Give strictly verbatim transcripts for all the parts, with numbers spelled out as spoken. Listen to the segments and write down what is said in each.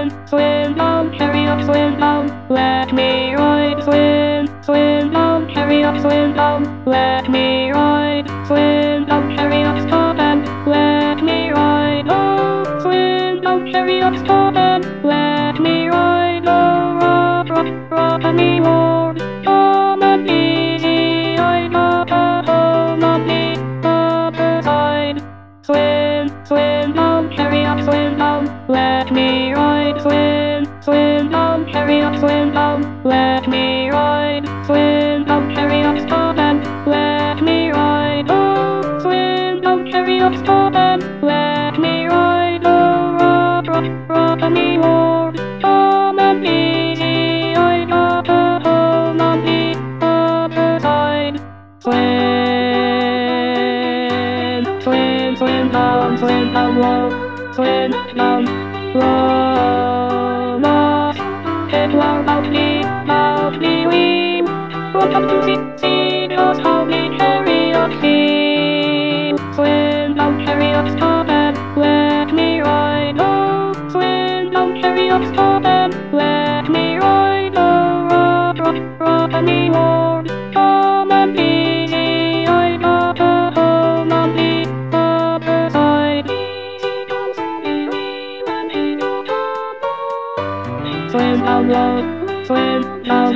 swim, swim down, chariot, swim down, let me ride. Swim, swim down, chariot, swim down, let me ride. Swim down, chariot, stop and let me ride. Oh, swim down, chariot, stop and let me ride. Oh, rock, rock, rock me more. Come and easy, I got a home on the other side. Swim, swim down, chariot, swim down, let me ride. Swim, swim down, chariot, swim down, let me ride. Swim down, chariot, stop and let me ride. Oh, swim down, chariot, stop and let me ride. Oh, rock, rock, rock me more. Come and easy, I got a home on the other side. Swim, swim, swim down, swim down low, swim down low. Lost, head long out me, out me weave. Walk up to see, see, cause how me chariot see. Swim down, chariot, stop and let me ride. Oh, swim down, chariot, stop and let me ride. Oh, rock, rock, rock me more. Come and easy, I got a home on the other side. Swim down low, swim down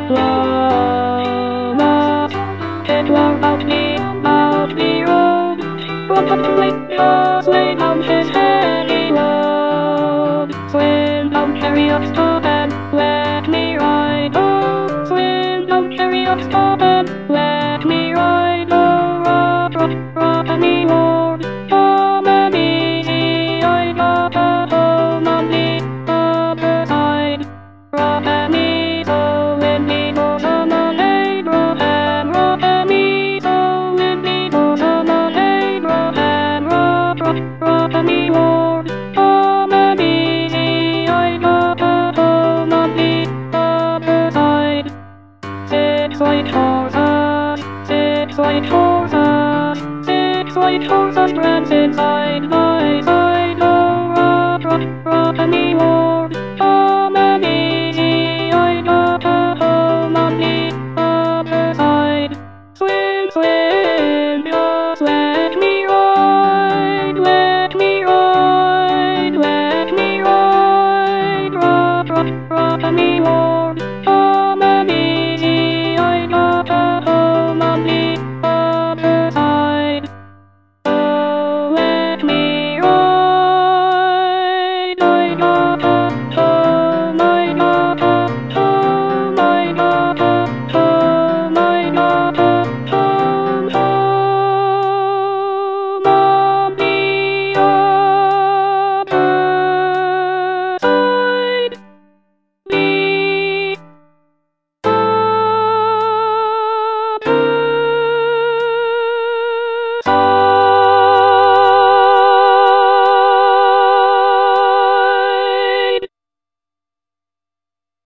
low. Lost, head long out me, out me road. Walk up to lake, just lay down his heavy load. Swim down, chariot, stop and let me ride. Oh, swim down, chariot, stop and let me ride. Oh, rock, rock, rock me more. Come and easy, I got a home on the other side. Rock me, so let me go some hay. Rock and rock me, so let me go some hay. Rock and rock, rock, rock me more. Come and easy, I got a home on the other side. Six white horses, six white horses, six white horses prancing side by side. Oh, rock, rock, rock me more. Come and easy, I got a home on the other side. Swim, swim, just let me ride, let me ride, let me ride. Rock, rock, rock me more.